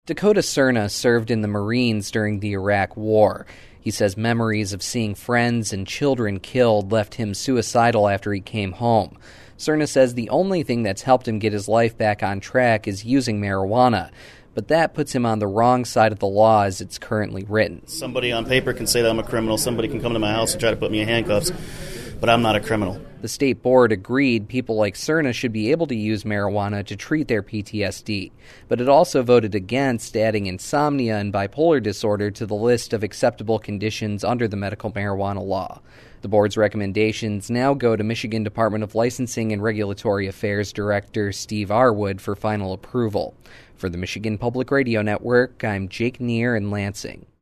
Dakota Cerna served in the Marines during the Iraq War. He says memories of seeing friends and children killed left him suicidal after he came home. Cerna says the only thing that's helped him get his life back on track is using marijuana, but that puts him on the wrong side of the law as it's currently written. Somebody on paper can say that I'm a criminal. Somebody can come to my house and try to put me in handcuffs, but I'm not a criminal. The state board agreed people like Cerna should be able to use marijuana to treat their PTSD, but it also voted against adding insomnia and bipolar disorder to the list of acceptable conditions under the medical marijuana law. The board's recommendations now go to Michigan Department of Licensing and Regulatory Affairs Director Steve Arwood for final approval. For the Michigan Public Radio Network, I'm Jake Neer in Lansing.